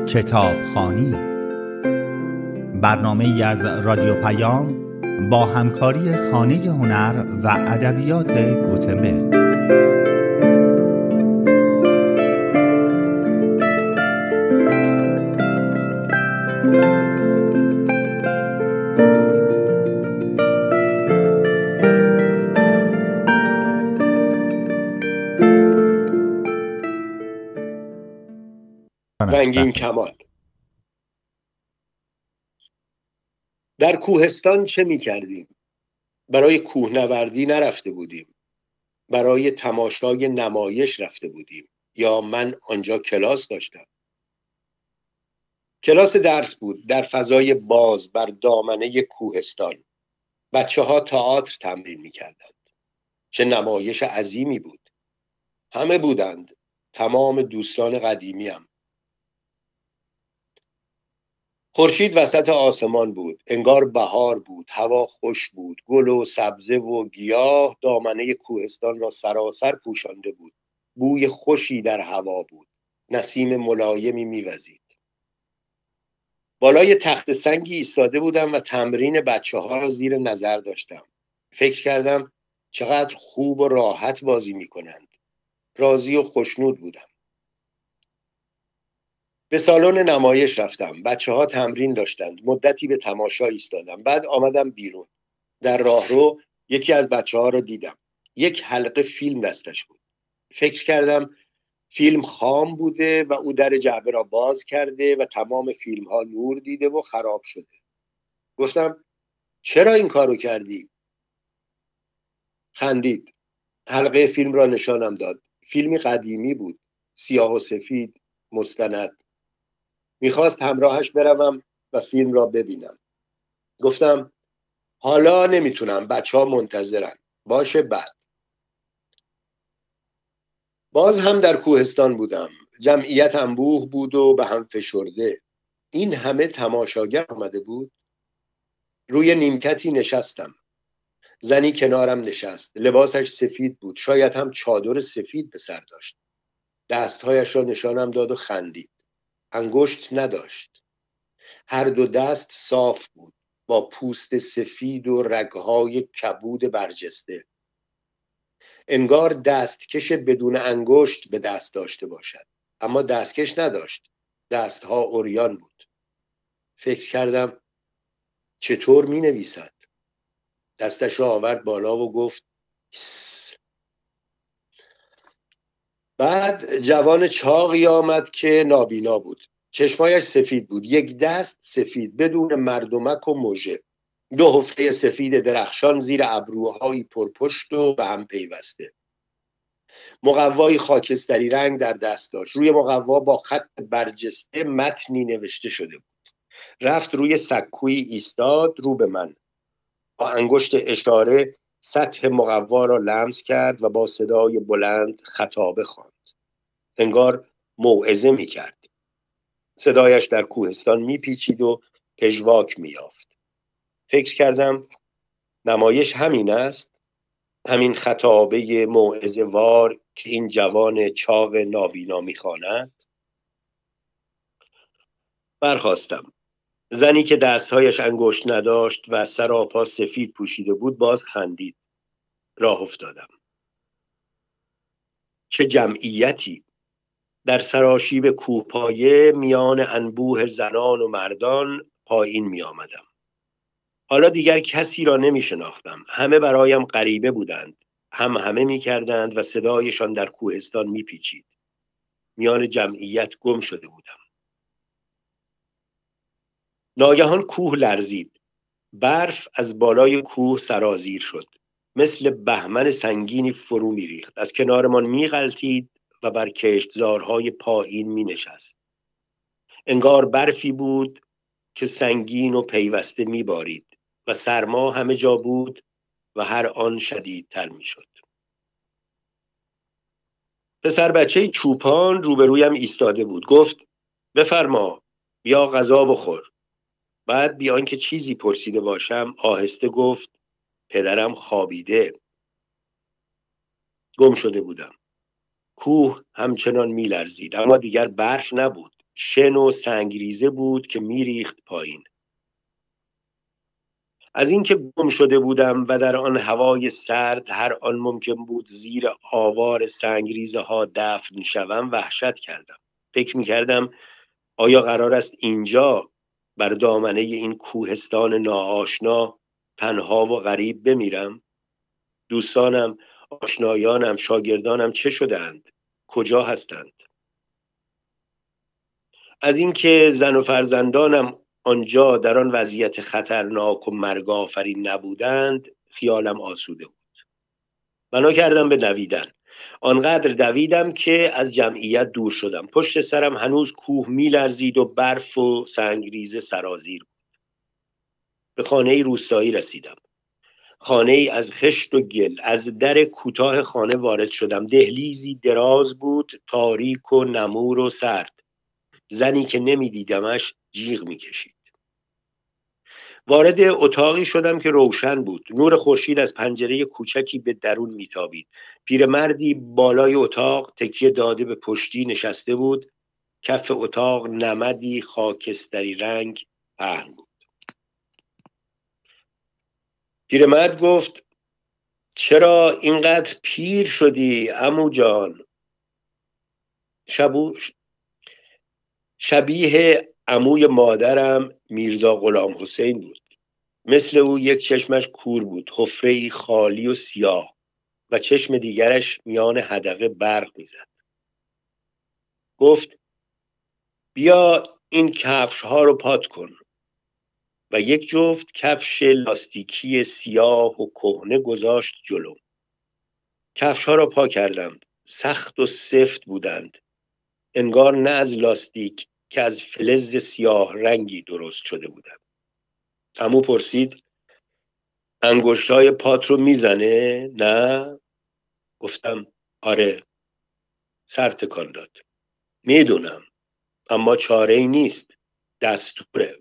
کتابخوانی، برنامه‌ای از رادیو پیام با همکاری خانه هنر و ادبیات گوتنبرگ. رنگین کمان. در کوهستان چه می کردیم؟ برای کوهنوردی نرفته بودیم. برای تماشای نمایش رفته بودیم. یا من آنجا کلاس داشتم. کلاس درس بود در فضای باز بر دامنه کوهستان. بچه‌ها تئاتر تمرین می کردند. چه نمایش عظیمی بود. همه بودند. تمام دوستان قدیمیم. خورشید وسط آسمان بود. انگار بهار بود. هوا خوش بود. گل و سبزه و گیاه دامنه کوهستان را سراسر پوشانده بود. بوی خوشی در هوا بود. نسیم ملایمی میوزید. بالای تخت سنگی ایستاده بودم و تمرین بچه‌ها را زیر نظر داشتم. فکر کردم چقدر خوب و راحت بازی میکنند. راضی و خوشنود بودم. به سالن نمایش رفتم. بچه‌ها تمرین داشتند. مدتی به تماشا ایستادم. بعد آمدم بیرون. در راهرو یکی از بچه‌ها را دیدم. یک حلقه فیلم دستش بود. فکر کردم فیلم خام بوده و او در جعبه را باز کرده و تمام فیلم‌ها نور دیده و خراب شده. گفتم چرا این کارو کردی؟ خندید. حلقه فیلم را نشانم داد. فیلمی قدیمی بود. سیاه و سفید، مستند. میخواست همراهش بروم و فیلم را ببینم. گفتم حالا نمیتونم، بچه‌ها منتظرن. باشه بعد. باز هم در کوهستان بودم. جمعیت انبوه بود و به هم فشرده. این همه تماشاگر آمده بود. روی نیمکتی نشستم. زنی کنارم نشست. لباسش سفید بود. شاید هم چادر سفید به سر داشت. دستهایش را نشانم داد و خندید. انگشت نداشت. هر دو دست صاف بود. با پوست سفید و رگهای کبود برجسته. انگار دستکش بدون انگشت به دست داشته باشد. اما دستکش نداشت. دستها عریان بود. فکر کردم چطور می نویسد؟ دستش را آورد بالا و گفت ایس. بعد جوان چاقی آمد که نابینا بود. چشمایش سفید بود. یک دست سفید بدون مردمک و مژه. دو حفره سفید درخشان زیر ابروهایی پرپشت و به هم پیوسته. مقوایی خاکستری رنگ در دست داشت. روی مقوا با خط برجسته متنی نوشته شده بود. رفت روی سکویی ایستاد رو به من. با انگشت اشاره سطح مقوا را لمس کرد و با صدای بلند خطابه خواند. انگار موعظه می‌کرد. صدایش در کوهستان میپیچید و پژواک می‌یافت. فکر کردم نمایش همین است. همین خطابه موعظه وار که این جوان چاق نابینا می‌خواند. برخاستم. زنی که دستهایش انگشت نداشت و سراپا سفید پوشیده بود باز خندید. راه افتادم. چه جمعیتی! در سراشیب کوهپایه میان انبوه زنان و مردان پایین می آمدم. حالا دیگر کسی را نمی شناختم. همه برایم غریبه بودند. همه می کردند و صدایشان در کوهستان می پیچید. میان جمعیت گم شده بودم. ناگهان کوه لرزید. برف از بالای کوه سرازیر شد. مثل بهمن سنگینی فرو می ریخت. از کنارمان می غلتید و بر کشتزارهای پایین می نشست. انگار برفی بود که سنگین و پیوسته می بارید و سرما همه جا بود و هر آن شدیدتر می شد. پسر بچه چوپان روبرویم ایستاده بود. گفت بفرما بیا غذا بخور. بعد بی آنکه چیزی پرسیده باشم آهسته گفت پدرم خوابیده. گم شده بودم. کوه همچنان می لرزید اما دیگر برف نبود. شن و سنگریزه بود که میریخت پایین. از اینکه گم شده بودم و در آن هوای سرد هر آن ممکن بود زیر آوار سنگریزه ها دفن شوم وحشت کردم. فکر می‌کردم آیا قرار است اینجا بر دامنه این کوهستان ناآشنا تنها و غریب بمیرم؟ دوستانم، آشنایانم، شاگردانم چه شدند؟ کجا هستند؟ از اینکه زن و فرزندانم آنجا در آن وضعیت خطرناک و مرگ آفرین نبودند خیالم آسوده بود. بنا کردم به دویدن. آنقدر دویدم که از جمعیت دور شدم. پشت سرم هنوز کوه می‌لرزید و برف و سنگریزه سرازیر بود. به خانه روستایی رسیدم. خانه از خشت و گل. از در کوتاه خانه وارد شدم. دهلیزی دراز بود، تاریک و نمور و سرد. زنی که نمی‌دیدمش جیغ می‌کشید. وارد اتاقی شدم که روشن بود. نور خورشید از پنجره کوچکی به درون میتابید. پیرمردی بالای اتاق تکیه داده به پشتی نشسته بود. کف اتاق نمدی خاکستری رنگ پهن بود. پیرمرد گفت: چرا اینقدر پیر شدی عمو جان؟ شبیه عموی مادرم میرزا غلام حسین بود. مثل او یک چشمش کور بود، حفره‌ای خالی و سیاه، و چشم دیگرش میان حدقه برق میزد. گفت: بیا این کفش ها رو پات کن. و یک جفت کفش لاستیکی سیاه و کهنه گذاشت جلو. کفش ها را پا کردم. سخت و سفت بودند، انگار نه از لاستیک که از فلز سیاه رنگی درست شده بودند. عمو پرسید: انگشتای پات رو میزنه؟ نه؟ گفتم: آره. سر تکان داد. میدونم، اما چاره‌ای نیست، دستوره.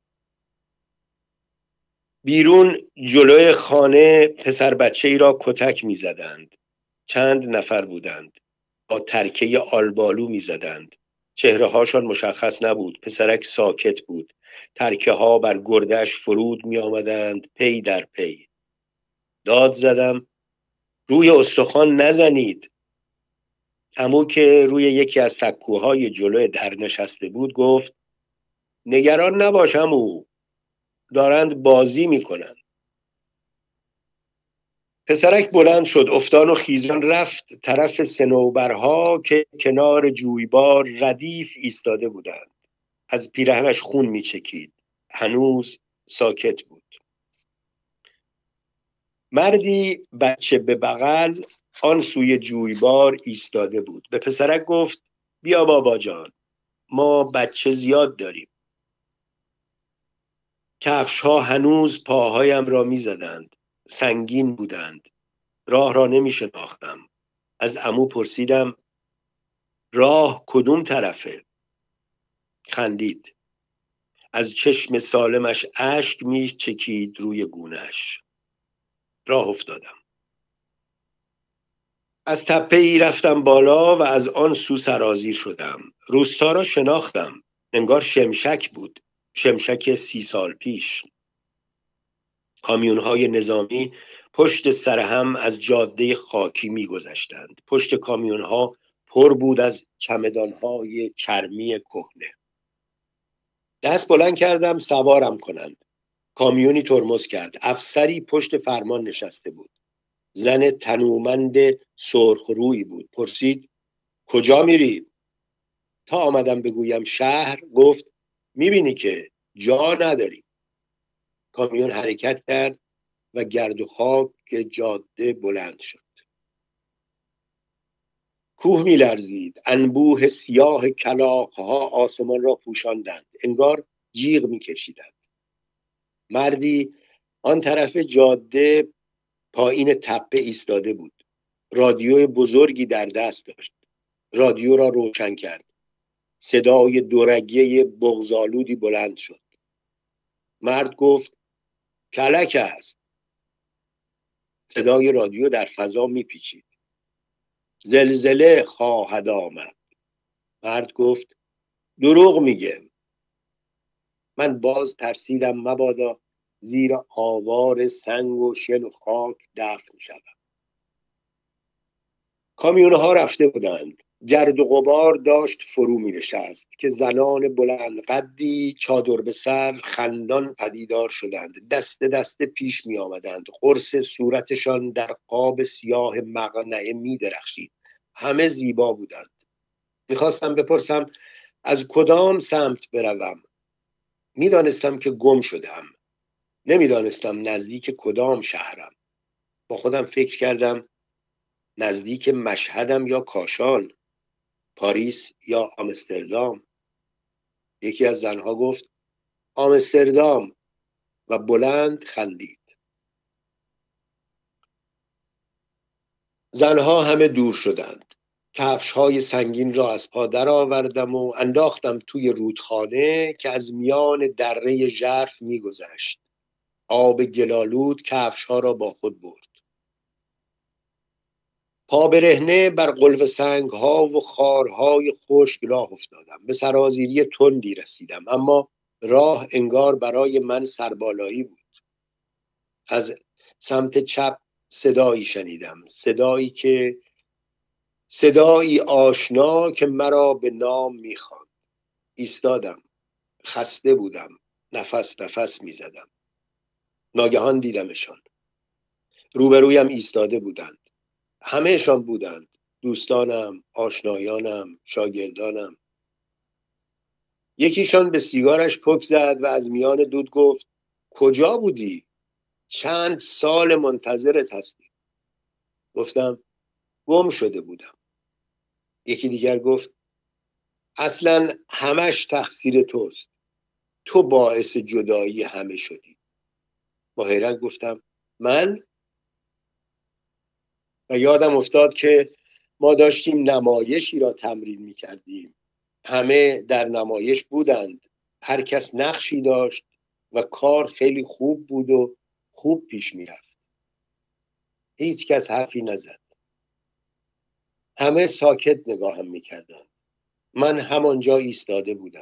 بیرون جلوی خانه پسر بچه‌ای را کتک می‌زدند. چند نفر بودند. با ترکه آلبالو می‌زدند. چهره‌هاشان مشخص نبود. پسرک ساکت بود. ترکه‌ها بر گردش فرود می‌آمدند پی در پی. داد زدم: روی استخوان نزنید. عمو که روی یکی از سکوهای جلوی در نشسته بود گفت: نگران نباش عمو، دارند بازی میکنن. پسرک بلند شد، افتان و خیزان رفت طرف صنوبرها که کنار جویبار ردیف ایستاده بودند. از پیرهنش خون میچکید. هنوز ساکت بود. مردی بچه به بغل آن سوی جویبار ایستاده بود. به پسرک گفت: بیا بابا جان، ما بچه زیاد داریم. کفش ها هنوز پاهایم را می زدند. سنگین بودند. راه را نمی شناختم. از عمو پرسیدم: راه کدوم طرفه؟ خندید. از چشم سالمش اشک می چکید روی گونه‌اش. راه افتادم. از تپه ای رفتم بالا و از آن سو سرازیر شدم. روستا را شناختم. انگار شمشک بود. شمشک 30 سال پیش. کامیون‌های نظامی پشت سر هم از جاده خاکی می‌گذشتند. پشت کامیون‌ها پر بود از چمدان‌های چرمی کهنه. دست بلند کردم سوارم کنند. کامیونی ترمز کرد. افسری پشت فرمان نشسته بود. زن تنومند سرخ روی بود. پرسید: کجا میری؟ تا آمدم بگویم شهر گفت: میبینی که جا نداری. کامیون حرکت کرد و گرد و خاک جاده بلند شد. کوه می لرزید. انبوه سیاه کلاغ‌ها آسمان را پوشاندند. انگار جیغ می کشیدند. مردی آن طرف جاده پایین تپه ایستاده بود. رادیو بزرگی در دست داشت. رادیو را روشن کرد. صدای دورگه بغض‌آلودی بلند شد. مرد گفت: کلک است. صدای رادیو در فضا می پیچید. زلزله خواهد آمد. مرد گفت: دروغ میگه. من باز ترسیدم مبادا زیر آوار سنگ و شن و خاک دفن شدم. کامیونها رفته بودند. گرد و غبار داشت فرو می نشست که زنان بلند قدی چادر به سر خندان پدیدار شدند. دست دست پیش می آمدند. قرص صورتشان در قاب سیاه مقنعه می درخشید. همه زیبا بودند. میخواستم بپرسم از کدام سمت بروم. میدانستم که گم شدم. نمیدانستم نزدیک کدام شهرم. با خودم فکر کردم نزدیک مشهدم یا کاشان، پاریس یا آمستردام. یکی از زنها گفت آمستردام و بلند خندید. زنها همه دور شدند. کفش‌های سنگین را از پا درآوردم و انداختم توی رودخانه که از میان دره ژرف می‌گذشت. آب گلالود کفش‌ها را با خود برد. پا برهنه بر قلوه سنگ‌ها و خارهای خشک راه افتادم. به سرازیری تندی رسیدم، اما راه انگار برای من سربالایی بود. از سمت چپ صدایی شنیدم، صدایی آشنا که مرا به نام می‌خواند. ایستادم. خسته بودم. نفس می‌زدم. ناگهان دیدمشان. روبرویم ایستاده بودند. همه‌شان بودند. دوستانم، آشنایانم، شاگردانم. یکیشان به سیگارش پک زد و از میان دود گفت کجا بودی؟ چند سال منتظرت هستیم. گفتم گم شده بودم. یکی دیگر گفت اصلا همش تقصیر توست. تو باعث جدایی همه شدی. با حیرت گفتم من؟ و یادم افتاد که ما داشتیم نمایشی را تمرین می کردیم. همه در نمایش بودند. هر کس نقشی داشت و کار خیلی خوب بود و خوب پیش می رفت. هیچ کس حرفی نزد. همه ساکت نگاهم می کردند. من همانجا ایستاده بودم.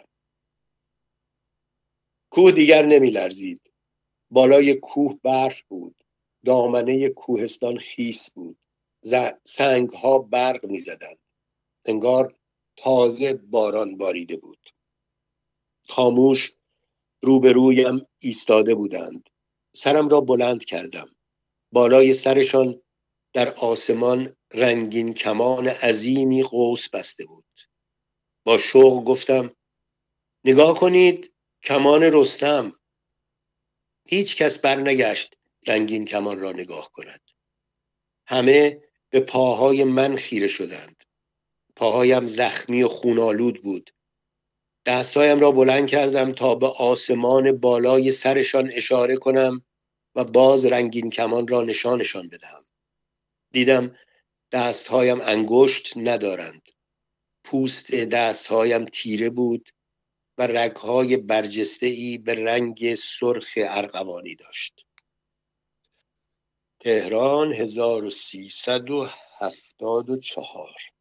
کوه دیگر نمی لرزید. بالای کوه برف بود. دامنه کوهستان خیس بود. سنگ ها برق می زدند. انگار تازه باران باریده بود. خاموش روبرویم ایستاده بودند. سرم را بلند کردم. بالای سرشان در آسمان رنگین کمان عظیمی قوس بسته بود. با شوق گفتم نگاه کنید کمان رستم. هیچ کس برنگشت رنگین کمان را نگاه کند. همه به پاهای من خیره شدند. پاهایم زخمی و خونالود بود. دستهایم را بلند کردم تا به آسمان بالای سرشان اشاره کنم و باز رنگین کمان را نشانشان بدهم. دیدم دستهایم انگشت ندارند. پوست دستهایم تیره بود و رگهای برجسته‌ای به رنگ سرخ ارغوانی داشت. تهران 1374